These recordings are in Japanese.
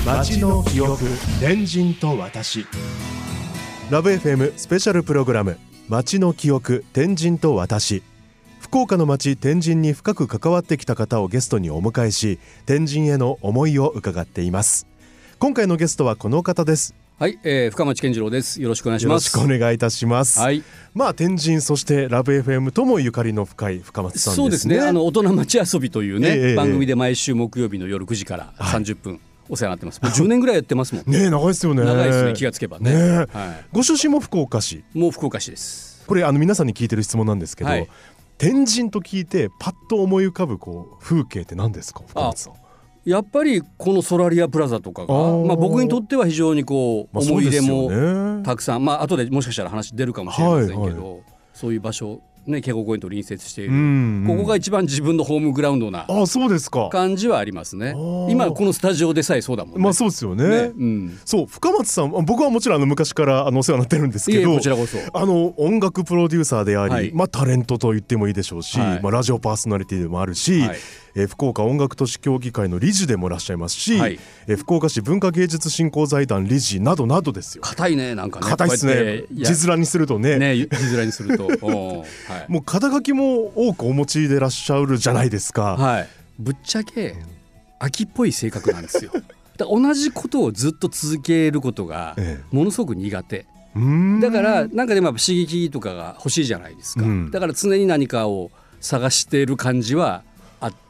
街の記憶、天神と私。ラブ FM スペシャルプログラム、街の記憶、天神と私。福岡の街天神に深く関わってきた方をゲストにお迎えし、天神への思いを伺っています。今回のゲストはこの方です。 はい、深町健次郎です。よろしくお願いします。 よろしくお願いいたします。 はい、 天神、そしてラブ FM ともゆかりの深い深町さんですね。 そうですね、大人町遊びというね、番組で毎週木曜日の夜9時から30分、お世話になってます。もう10年ぐらいやってますもんね。 長いですよね。 長いですね、気がつけばね。 はい、ご出身も福岡市。 もう福岡市です。 これ皆さんに聞いてる質問なんですけど、天神と聞いてパッと思い浮かぶ風景って何ですか、深町さん。 やっぱりこのソラリアプラザとかが、僕にとっては非常に思い出もたくさん、後でもしかしたら話出るかもしれませんけど、そういう場所ね、慶応公園と隣接している、ここが一番自分のホームグラウンドな感じはありますね。今このスタジオでさえそうだもんね。 そうですよね。そう、深松さん、僕はもちろん昔からお世話になってるんですけど、 こちらこそ音楽プロデューサーであり、タレントと言ってもいいでしょうし、ラジオパーソナリティでもあるし、福岡音楽都市協議会の理事でもいらっしゃいますし、福岡市文化芸術振興財団理事などなどですよ。 硬いね、なんかね。 硬いですね。字面にするとね。 字面にするともう肩書きも多くお持ちでいらっしゃるじゃないですか。 ぶっちゃけ秋っぽい性格なんですよ。だ同じことをずっと続けることがものすごく苦手。だからなんかでもやっぱ刺激とかが欲しいじゃないですか。だから常に何かを探している感じはあって、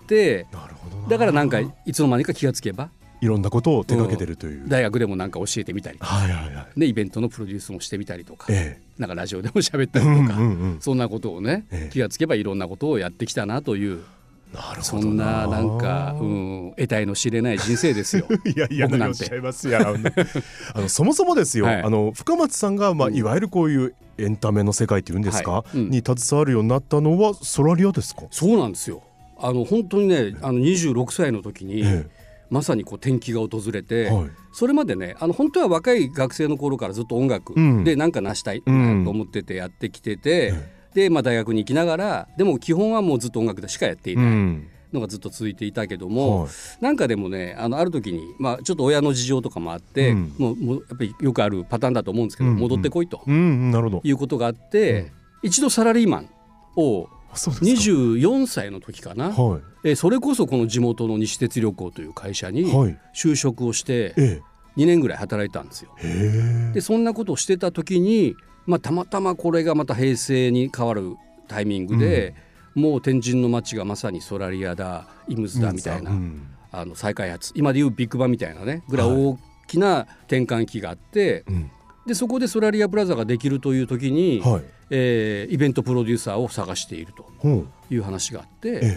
だからなんかいつの間にか気がつけばいろんなことを手掛けてるという、 大学でもなんか教えてみたりとか、でイベントのプロデュースもしてみたりとか、なんかラジオでも喋ったりとか、そんなことをね、気がつけばいろんなことをやってきたなという、そんななんか、得体の知れない人生ですよ。 いや僕なんてそもそもですよ、深松さんが、いわゆるこういうエンタメの世界っていうんですか、に携わるようになったのはソラリアですか。 そうなんですよ。本当にね、26歳の時に、まさに転機が訪れて、それまでね、本当は若い学生の頃からずっと音楽で何か成したいと思っててやってきてて、で、大学に行きながら、でも基本はもうずっと音楽でしかやっていないのがずっと続いていたけども、なんかでもね、ある時に、ちょっと親の事情とかもあって、もうやっぱりよくあるパターンだと思うんですけど、戻ってこいということがあって、一度サラリーマンを24歳の時かな、それこそこの地元の西鉄旅行という会社に就職をして、2年ぐらい働いたんですよ。でそんなことをしてた時に、たまたまこれがまた平成に変わるタイミングで、もう天神の街がまさにソラリアだ、イムズだみたいな、再開発、今でいうビッグバンみたいなねぐらい大きな転換期があって、でそこでソラリアプラザができるという時に、イベントプロデューサーを探しているという話があって、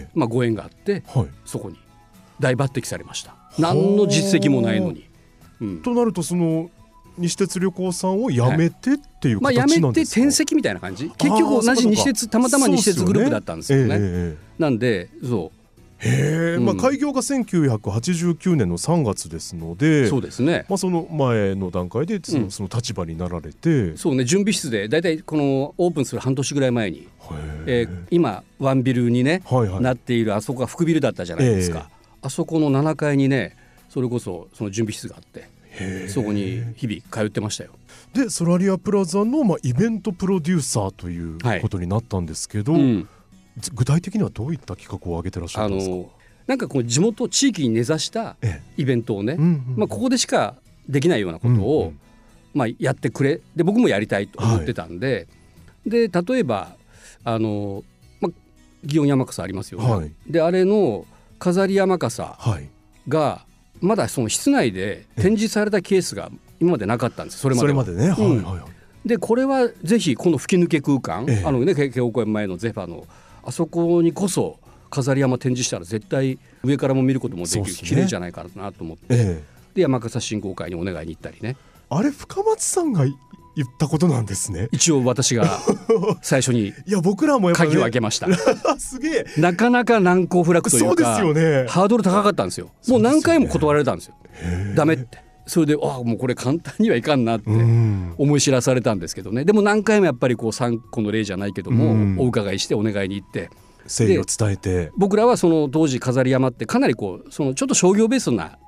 ご縁があって、そこに大抜擢されました。何の実績もないのに。 となると、その西鉄旅行さんを辞めてっていう形なんですか。 辞めて転籍みたいな感じ。結局同じ西鉄、たまたま西鉄グループだったんですよね。なんで開業が1989年の3月ですので、 そうですね、 その前の段階でその立場になられて、 そうね、準備室でだいたいこのオープンする半年ぐらい前に、今ワンビルにね、なっているあそこが副ビルだったじゃないですか。あそこの7階にね、それこそその準備室があって、そこに日々通ってましたよ。 でソラリアプラザのイベントプロデューサーということになったんですけど、具体的にはどういった企画を挙げてらっしゃるんですか。 なんか地元地域に根ざしたイベントをね、ここでしかできないようなことを、やってくれ、で僕もやりたいと思ってたんで、で例えば祇園山笠ありますよね、であれの飾り山笠がまだその室内で展示されたケースが今までなかったんです。それまでね。でこれはぜひこの吹き抜け空間、慶応公園前のゼファのあそこにこそ飾り山展示したら絶対上からも見ることもできる、綺麗じゃないかなと思って、で山笠振興会にお願いに行ったりね。 あれ深松さんが言ったことなんですね。 一応私が最初に鍵を開けました。 すげえ。 なかなか難攻不落というか、ハードル高かったんですよ。もう何回も断られたんですよ。ダメって。それでもうこれ簡単にはいかんなって思い知らされたんですけどね。でも何回もやっぱり3個の例じゃないけども、お伺いしてお願いに行って誠意を伝えて、 僕らはその当時飾り山ってかなりそのちょっと商業ベースな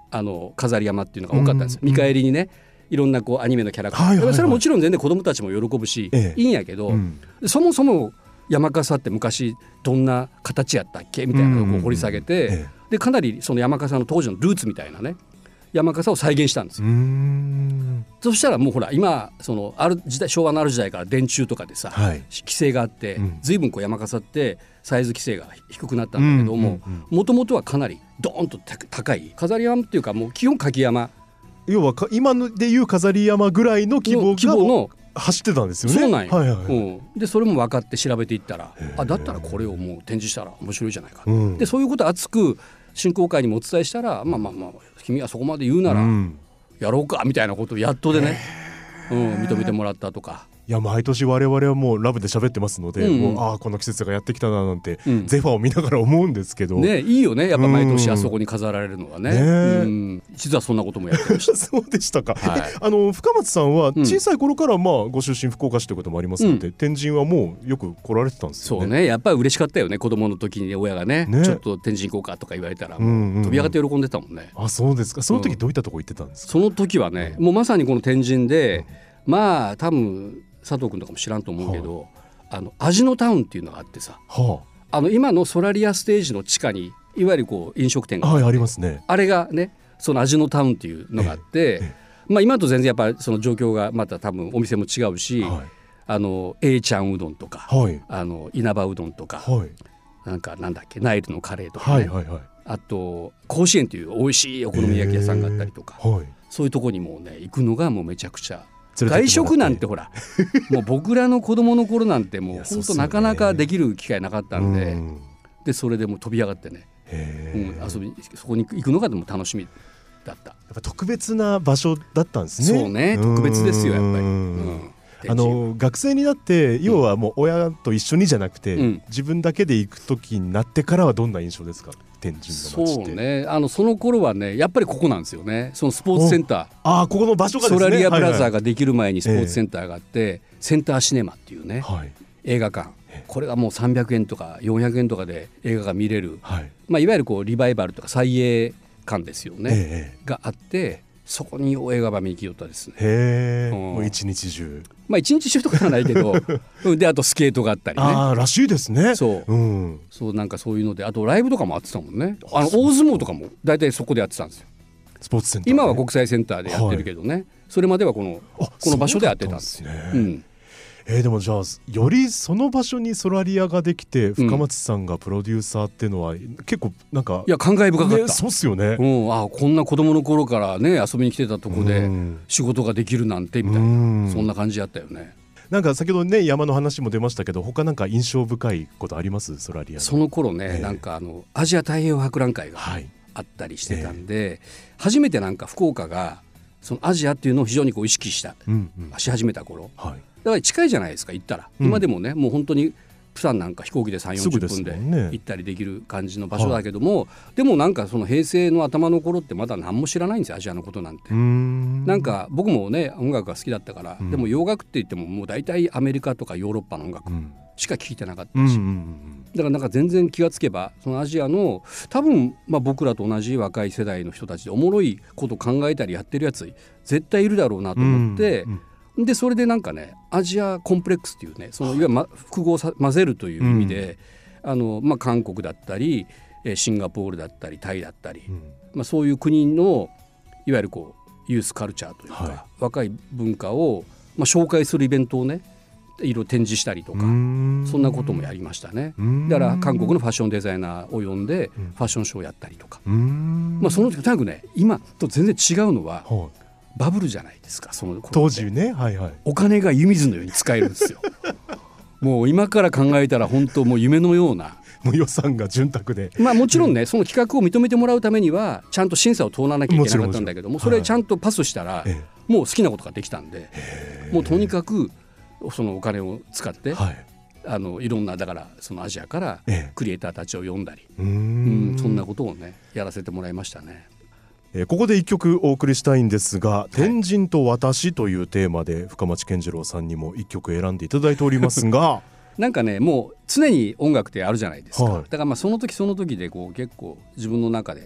飾り山っていうのが多かったんですよ。見返りにねいろんなこうアニメのキャラクター、それはもちろん全然子どもたちも喜ぶし、いいんやけど、そもそも山笠って昔どんな形やったっけみたいなのをこう掘り下げて、でかなりその山笠の当時のルーツみたいなね山笠を再現したんですよ。そしたらもうほら今そのある時代昭和のある時代から電柱とかでさ、規制があって随分こう山笠ってサイズ規制が低くなったんだけども、もともとはかなりドーンと高い飾り山っていうかもう基本かき山、要は今でいう飾り山ぐらいの規模の走ってたんですよね。 そうなんよ、でそれも分かって調べていったらだったらこれをもう展示したら面白いじゃないか、でそういうことを熱く振興会にもお伝えしたら、まあ君はそこまで言うならやろうかみたいなことをやっとでね、認めてもらったとか。 いや毎年我々はもうラブで喋ってますので、もうこの季節がやってきたななんて、ゼファーを見ながら思うんですけど、 ね、いいよねやっぱ毎年あそこに飾られるのはね、実はそんなこともやってましたそうでしたか、深松さんは小さい頃からご出身福岡市ということもありますので、天神はもうよく来られてたんですよね。 そうね、やっぱり嬉しかったよね子供の時に親がねちょっと天神行こうかとか言われたらもう飛び上がって喜んでたもんね。 そうですか。その時どういったとこ行ってたんですか。 その時はね、もうまさにこの天神で、多分佐藤君とかも知らんと思うけど、味のタウンっていうのがあってさ、今のソラリアステージの地下にいわゆるこう飲食店がありますね。 あれがねその味のタウンっていうのがあって、今と全然やっぱりその状況がまた多分お店も違うし、A ちゃんうどんとか、稲葉うどんとか、なんだっけナイルのカレーとかね、あと甲子園っていう美味しいお好み焼き屋さんがあったりとか、そういうとこにもね行くのがもうめちゃくちゃ外食なんてほらもう僕らの子供の頃なんてもう本当なかなかできる機会なかったんで、でそれでもう飛び上がってね、遊びそこに行くのがでも楽しみだった。 やっぱ特別な場所だったんですね。 そうね、特別ですよやっぱり。 学生になって要はもう親と一緒にじゃなくて、自分だけで行く時になってからはどんな印象ですか天神の街って。 そうね、その頃はねやっぱりここなんですよね。そのスポーツセンター、 ここの場所がですね、 ソラリアプラザができる前にスポーツセンターがあって、センターシネマっていうね、映画館、これがもう300円とか400円とかで映画が見れる、いわゆるこうリバイバルとか再映館ですよね、があって、そこに映画ば見に来よったですね。 もう一日中一日中とかじゃないけどであとスケートがあったりね。 らしいですね。 そうなんかそういうので、あとライブとかもあってたもんね。大相撲とかも大体そこでやってたんですよ。 スポーツセンター、 今は国際センターでやってるけどね、それまではこの場所でやってたんですよ。 でもじゃあよりその場所にソラリアができて深松さんがプロデューサーっていうのは結構なんか感慨深かった、 そうっすよね。 こんな子供の頃からね遊びに来てたとこで仕事ができるなんてみたいな、そんな感じやったよね。 なんか先ほどね山の話も出ましたけど、他なんか印象深いことありますソラリア。 その頃ね、なんかアジア太平洋博覧会があったりしてたんで、初めてなんか福岡がそのアジアっていうのを非常にこう意識した、し始めた頃、だから近いじゃないですか行ったら、今でもねもう本当にプサンなんか飛行機で 3,40 分で行ったりできる感じの場所だけども、でもなんかその平成の頭の頃ってまだ何も知らないんですよアジアのことなんて。なんか僕もね音楽が好きだったから、でも洋楽って言ってももう大体アメリカとかヨーロッパの音楽しか聴いてなかったし、だからなんか全然気がつけばそのアジアの多分僕らと同じ若い世代の人たちでおもろいこと考えたりやってるやつ絶対いるだろうなと思って、でそれでなんかねアジアコンプレックスっていうね、そのいわゆる複合混ぜるという意味で、韓国だったりシンガポールだったりタイだったり、そういう国のいわゆるこうユースカルチャーというか、若い文化を紹介するイベントをねいろいろ展示したりとか、そんなこともやりましたね。だから韓国のファッションデザイナーを呼んでファッションショーをやったりとか、その時とにかくね今と全然違うのは、バブルじゃないですかその当時ね、 お金が湯水のように使えるんですよもう今から考えたら本当もう夢のような、 もう予算が潤沢で、 もちろんね、その企画を認めてもらうためにはちゃんと審査を通らなきゃいけなかったんだけども、それちゃんとパスしたら、もう好きなことができたんで、もうとにかくそのお金を使って、いろんなだからそのアジアからクリエイターたちを呼んだり、そんなことをねやらせてもらいましたね。 ここで一曲お送りしたいんですが、天神と私というテーマで深町健次郎さんにも一曲選んでいただいておりますがなんかねもう常に音楽ってあるじゃないですか、だからその時その時でこう結構自分の中で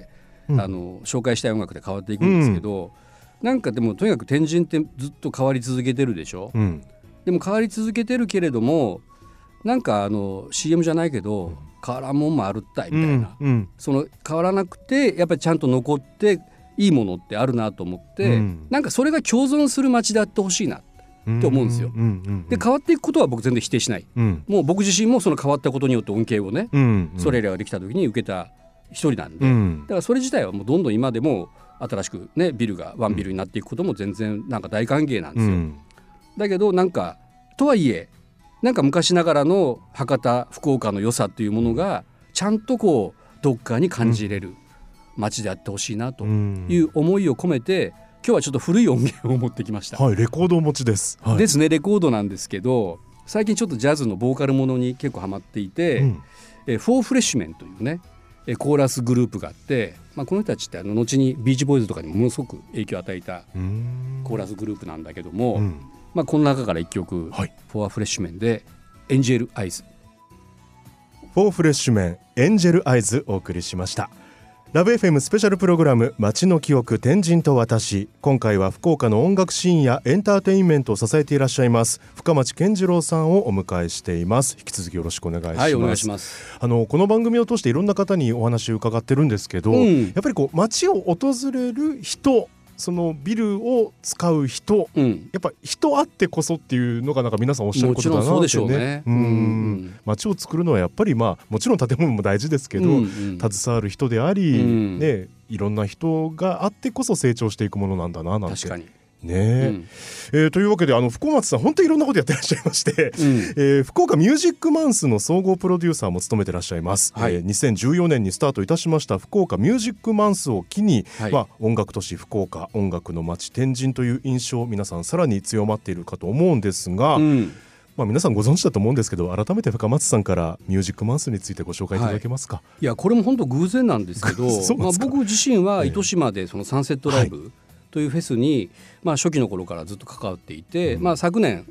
紹介したい音楽で変わっていくんですけど、なんかでもとにかく天神ってずっと変わり続けてるでしょ、でも変わり続けてるけれどもなんかCM じゃないけど、変わらんもんもあるったいみたいな、その変わらなくてやっぱりちゃんと残っていいものってあるなと思って、なんかそれが共存する街であってほしいなって思うんですよ。で変わっていくことは僕全然否定しない、もう僕自身もその変わったことによって恩恵をね、それらができた時に受けた一人なんで、だからそれ自体はもうどんどん今でも新しくねビルがワンビルになっていくことも全然なんか大歓迎なんですよ、だけどなんかとはいえなんか昔ながらの博多福岡の良さっていうものがちゃんとこうどっかに感じれる街であってほしいなという思いを込めて、今日はちょっと古い音源を持ってきました。 レコードをお持ちです、 ですね。レコードなんですけど、最近ちょっとジャズのボーカルものに結構ハマっていて、フォーフレッシュメンというねコーラスグループがあって、この人たちって後にビーチボーイズとかにものすごく影響を与えたコーラスグループなんだけども、この中から一曲、フォーフレッシュメンでエンジェルアイズ。 フォーフレッシュメンエンジェルアイズお送りしました。ラブ FM スペシャルプログラム街の記憶天神と私、今回は福岡の音楽シーンやエンターテインメントを支えていらっしゃいます深町健次郎さんをお迎えしています。引き続きよろしくお願いします。 はい、お願いします。 この番組を通していろんな方にお話を伺ってるんですけど、やっぱりこう街を訪れる人、そのビルを使う人、やっぱ人あってこそっていうのがなんか皆さんおっしゃることだなってね。 もちろんそうでしょうね。 街を作るのはやっぱりもちろん建物も大事ですけど、携わる人であり、いろんな人があってこそ成長していくものなんだななんて。 確かにねというわけで福松さん本当にいろんなことやってらっしゃいまして、福岡ミュージックマンスの総合プロデューサーも務めてらっしゃいます、2014年にスタートいたしました福岡ミュージックマンスを機に、音楽都市福岡、音楽の街天神という印象皆さんさらに強まっているかと思うんですが、皆さんご存知だと思うんですけど、改めて深松さんからミュージックマンスについてご紹介いただけますか。 いやこれも本当偶然なんですけど僕自身は糸島でそのサンセットライブ、というフェスに、初期の頃からずっと関わっていて、昨年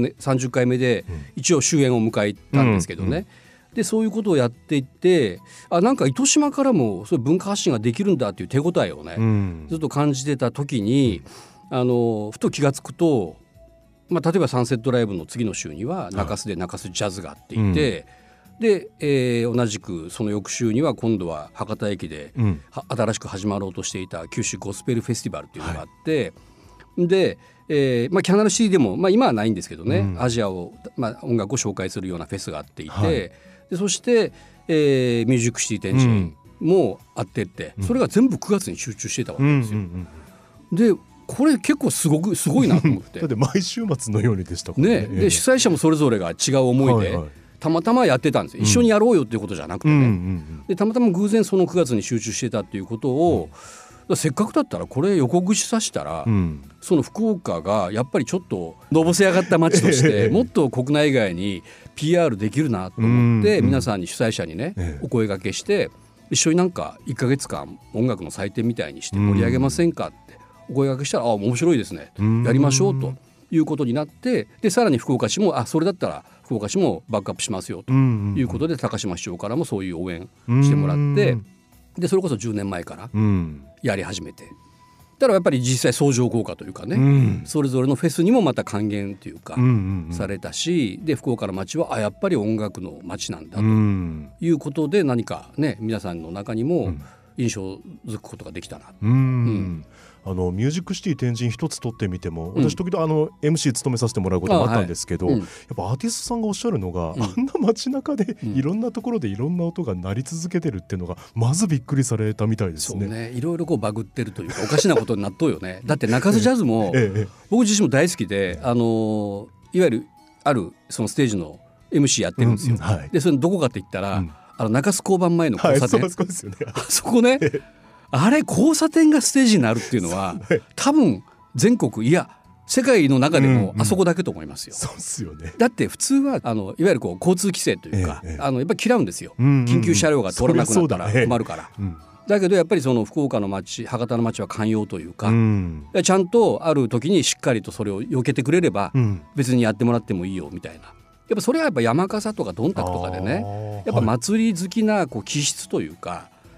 30回目で一応終焉を迎えたんですけどね、でそういうことをやっていってなんか糸島からもそういう文化発信ができるんだっていう手応えをね、ずっと感じてた時にふと気がつくと、例えばサンセットライブの次の週には中洲で中洲ジャズがあっていて、で、同じくその翌週には今度は博多駅で、新しく始まろうとしていた九州ゴスペルフェスティバルというのがあって、で、キャナルシティでも、今はないんですけどね、アジアを、音楽を紹介するようなフェスがあっていて、でそして、ミュージックシティ天神もあってって、それが全部9月に集中してたわけですよ。でこれ結構すごいなと思ってだって毎週末のようにでしたもんね。 で主催者もそれぞれが違う思いで、たまたまやってたんですよ。一緒にやろうよっていうことじゃなくてね、でたまたま偶然その9月に集中してたっていうことを、せっかくだったらこれ横串刺したら、その福岡がやっぱりちょっとのぼせ上がった街としてもっと国内外に PR できるなと思って、皆さんに主催者にね、お声掛けして一緒になんか1ヶ月間音楽の祭典みたいにして盛り上げませんかってお声掛けしたら、面白いですね、やりましょうということになって、でさらに福岡市もそれだったら福岡市もバックアップしますよということで、高島市長からもそういう応援してもらって、でそれこそ10年前からやり始めて、だからやっぱり実際相乗効果というかね、それぞれのフェスにもまた還元というかされたし、で福岡の街はやっぱり音楽の街なんだということで、何かね皆さんの中にも印象づくことができたな。 ミュージックシティ天神一つ取ってみても、私時々MC 務めさせてもらうことがあったんですけど、やっぱアーティストさんがおっしゃるのが、あんな街中でいろんなところでいろんな音が鳴り続けてるっていうのがまずびっくりされたみたいですね。 そうね、いろいろこうバグってるというかおかしなことになっとうよね。だって中洲ジャズも僕自身も大好きで、いわゆるあるそのステージの MC やってるんですよ。でそれどこかって言ったら、中洲交番前の交差点、あそこねあれ交差点がステージになるっていうのは多分全国いや世界の中でもあそこだけと思いますよ。 そうですよね。 だって普通はいわゆるこう交通規制というか、やっぱり嫌うんですよ。緊急車両が通らなくなったら困るから。だけどやっぱりその福岡の街、博多の街は寛容というか、ちゃんとある時にしっかりとそれを避けてくれれば別にやってもらってもいいよみたいな。やっぱそれはやっぱ山笠とかどんたくとかでね、やっぱ祭り好きなこう気質というか、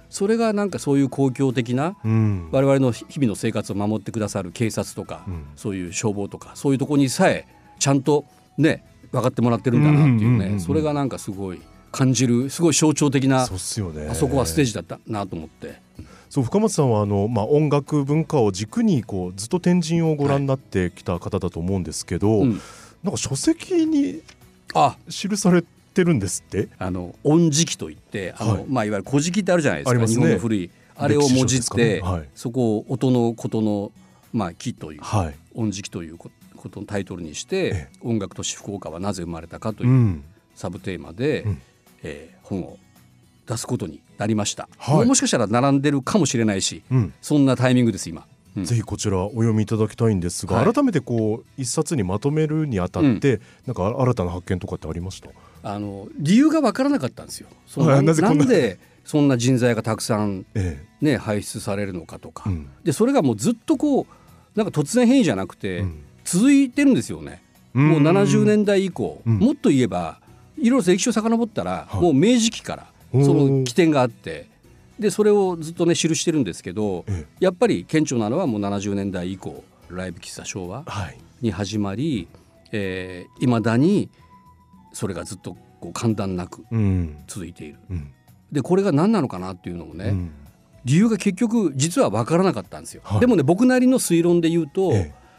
それがなんかそういう公共的な、 うん、 我々の日々の生活を守ってくださる警察とか、そういう消防とかそういうところにさえちゃんとね分かってもらってるんだなっていうね、それがなんかすごい感じる、すごい象徴的な、 そうっすよね、 あそこはステージだったなと思って。 そう、深松さんは音楽文化を軸にこうずっと天神をご覧になってきた方だと思うんですけど、なんか書籍に記されてるんですって。 音磁器といっていわゆる古事記ってあるじゃないですか、日本の古いあれをもじって、そこを音のことの、木という、音磁器ということのタイトルにして、音楽都市福岡はなぜ生まれたかというサブテーマで、本を出すことになりました、もしかしたら並んでるかもしれないし、そんなタイミングです今。 ぜひこちらお読みいただきたいんですが、改めてこう一冊にまとめるにあたって、なんか新たな発見とかってありました？ 理由が分からなかったんですよ。なんでそんな人材がたくさん、輩出されるのかとか、でそれがもうずっとこうなんか突然変異じゃなくて、続いてるんですよね。もう70年代以降、もっと言えばいろいろ歴史を遡ったら、もう明治期からその起点があって、でそれをずっとね記してるんですけど、やっぱり顕著なのはもう70年代以降ライブ喫茶昭和に始まり、いまだにそれがずっとこう間断なく続いている、でこれが何なのかなっていうのをね、理由が結局実は分からなかったんですよ、でもね僕なりの推論で言うと、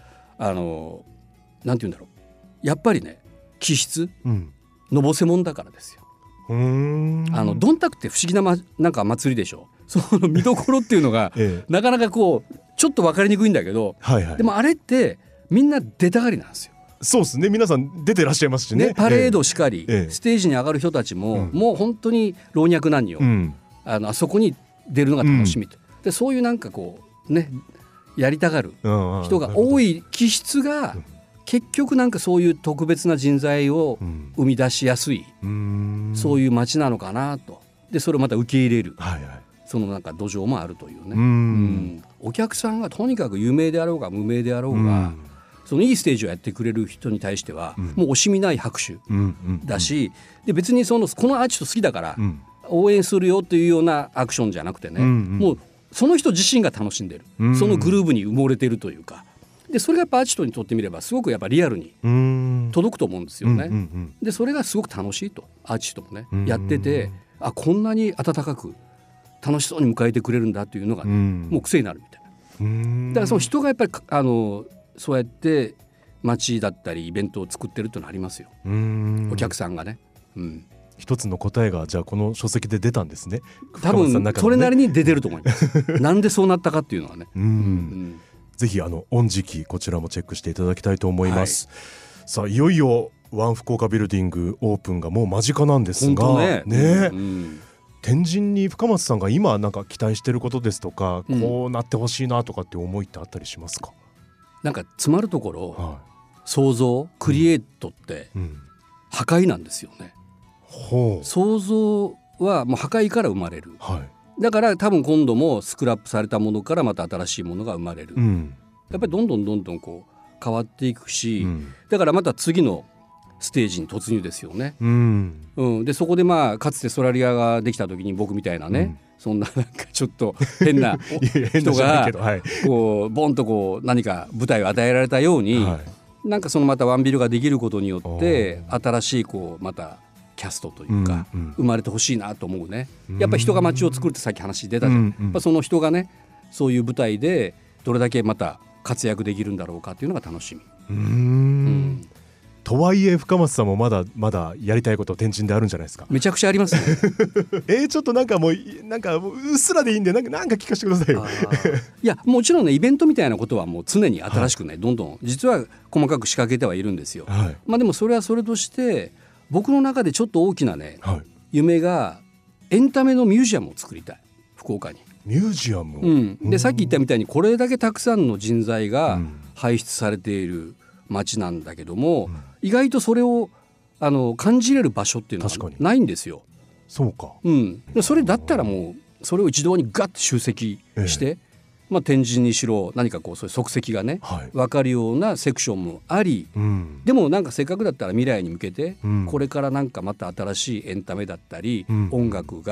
なんて言うんだろう、やっぱりね気質、のぼせもんだからですよ。どんたくって不思議な、なんか祭りでしょ。その見どころっていうのが、なかなかこうちょっと分かりにくいんだけど、でもあれってみんな出たがりなんですよ。 そうですね、皆さん出てらっしゃいますしね、 パレードしかり、ステージに上がる人たちも、もう本当に老若男女、あそこに出るのが楽しみと、でそういうなんかこうねやりたがる人が多い気質が、結局なんかそういう特別な人材を生み出しやすい、そういう街なのかなと。でそれをまた受け入れる、そのなんか土壌もあるというね、お客さんがとにかく有名であろうが無名であろうが、そのいいステージをやってくれる人に対しては、もう惜しみない拍手だし、で別にこのアーティスト好きだから応援するよというようなアクションじゃなくてね、もうその人自身が楽しんでる、そのグルーヴに埋もれてるというか、でそれがやっぱアーティストにとってみればすごくやっぱリアルに届くと思うんですよね。でそれがすごく楽しいと、アーティストもねやってて、こんなに温かく楽しそうに迎えてくれるんだというのが、もう癖になるみたいな。だからその人がやっぱりそうやって街だったりイベントを作ってるっていうのはありますよ、お客さんがね。 一つの答えがじゃあこの書籍で出たんですね。 多分それなりに出てると思いますなんでそうなったかっていうのはね。 ぜひ音磁器こちらもチェックしていただきたいと思います、さあいよいよワン福岡ビルディングオープンがもう間近なんですが、天神に深松さんが今なんか期待してることですとか、こうなってほしいなとかって思いってあったりしますか？ なんか詰まるところ、創造クリエイトって破壊なんですよね。創造はもう破壊から生まれる、だから多分今度もスクラップされたものからまた新しいものが生まれる、やっぱりどんどんこう変わっていくし、だからまた次のステージに突入ですよね。でそこでかつてソラリアができた時に僕みたいなね、そんななんかちょっと変な人がこうボンとこう何か舞台を与えられたように、なんかそのまたワンビルができることによって新しいこうまたキャストというか生まれてほしいなと思うね。やっぱり人が街を作るってさっき話出たじゃん、その人がねそういう舞台でどれだけまた活躍できるんだろうかっていうのが楽しみ。 とはいえ深松さんもまだまだやりたいこと天神であるんじゃないですか？ めちゃくちゃありますねちょっとなんかうっすらでいいんでなんか聞かせてくださいよいやもちろんねイベントみたいなことはもう常に新しくね、どんどん実は細かく仕掛けてはいるんですよ、でもそれはそれとして僕の中でちょっと大きなね、夢がエンタメのミュージアムを作りたい、福岡に。 ミュージアム、 でさっき言ったみたいにこれだけたくさんの人材が輩出されている街なんだけども、意外とそれを感じれる場所っていうのはないんですよ。 そうか、 それだったらもうそれを一堂にガッと集積して、天神にしろ何かこうそういう足跡がね、分かるようなセクションもあり、でもなんかせっかくだったら未来に向けて、これからなんかまた新しいエンタメだったり、音楽が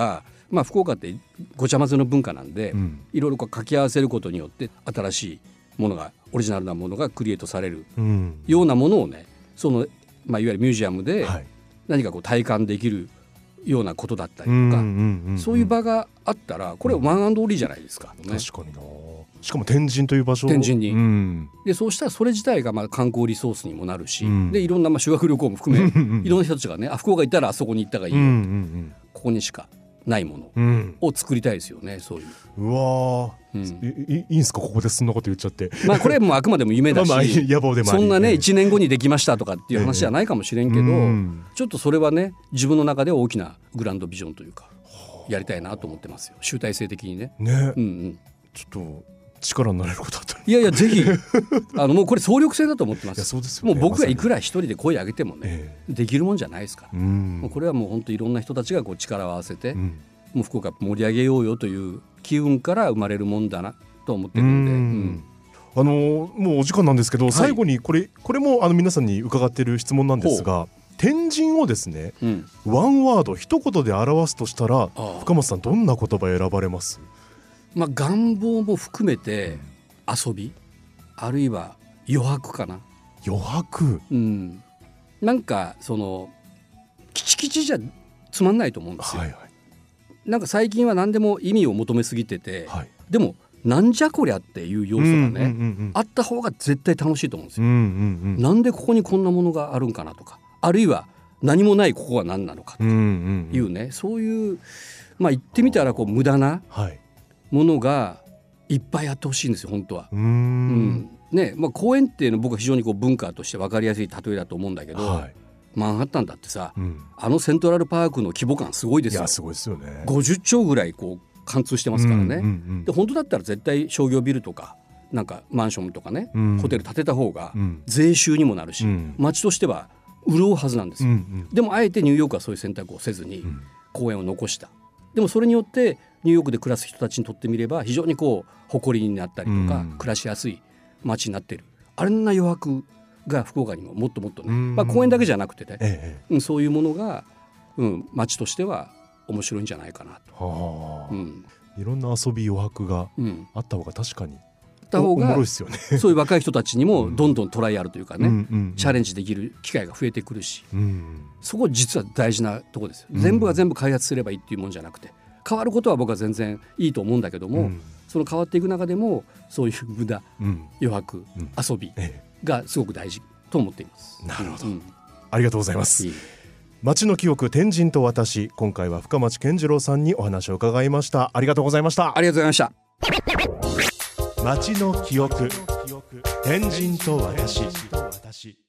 福岡ってごちゃ混ぜの文化なんで、いろいろ掛け合わせることによって新しいものがオリジナルなものがクリエイトされるようなものをね、その、いわゆるミュージアムで何かこう体感できるようなことだったりとか、そういう場があったらこれワンアンドオンリーじゃないですか、ね、 確かにな。しかも天神という場所、 天神に、でそうしたらそれ自体が観光リソースにもなるし、でいろんな修学旅行も含めいろんな人たちがね、福岡行ったらあそこに行ったがいいよ、ここにしかないものを作りたいですよね、そういう。 うわー、いいんすかここでそんなこと言っちゃって。 これもあくまでも夢だし野望でもあり、 そんなね1年後にできましたとかっていう話じゃないかもしれんけど、ちょっとそれはね自分の中で大きなグランドビジョンというかやりたいなと思ってますよ、集大成的にね。 ちょっと力になれることだったら、 いやぜひもうこれ総力戦だと思ってます。 いやそうですよね、 もう僕がいくら一人で声上げてもね、できるもんじゃないですから、もうこれはもう本当いろんな人たちがこう力を合わせて、もう福岡盛り上げようよという機運から生まれるもんだなと思ってるんで、 もうお時間なんですけど、最後にこれも皆さんに伺っている質問なんですが、天神をですね、ワンワード一言で表すとしたら深松さんどんな言葉選ばれます？ 願望も含めて遊び、あるいは余白かな。 余白、 なんかそのキチキチじゃつまんないと思うんですよ、なんか最近は何でも意味を求めすぎてて、でもなんじゃこりゃっていう要素がね、あった方が絶対楽しいと思うんですよ、なんでここにこんなものがあるんかなとか、あるいは何もないここは何なのかとかいうね、そういう言ってみたらこう無駄なものがいっぱいあってほしいんですよ本当は。公園っていうのは僕は非常にこう文化として分かりやすい例えだと思うんだけど、マンハッタンだってさ、セントラルパークの規模感すごいですよ。 いやすごいですよね。 50兆ぐらいこう貫通してますからね、で本当だったら絶対商業ビルとかなんかマンションとかね、ホテル建てた方が税収にもなるし、街としては潤うはずなんですよ、でもあえてニューヨークはそういう選択をせずに公園を残した。でもそれによってニューヨークで暮らす人たちにとってみれば非常にこう誇りになったりとか、暮らしやすい街になっている。あれな余白が福岡にももっともっとね、公園だけじゃなくてね、そういうものが、街としては面白いんじゃないかなと。 いろんな遊び余白があった方が確かにおもろいですよね。 そういう若い人たちにもどんどんトライアルというかね、チャレンジできる機会が増えてくるし、そこ実は大事なところですよ。全部が全部開発すればいいっていうもんじゃなくて、変わることは僕は全然いいと思うんだけども、その変わっていく中でもそういう無駄、余白、遊びがすごく大事と思っています。 なるほど、ありがとうございます。町の記憶天神と私、今回は深町健次郎さんにお話を伺いました。ありがとうございました。 ありがとうございました。 町の記憶天神と私。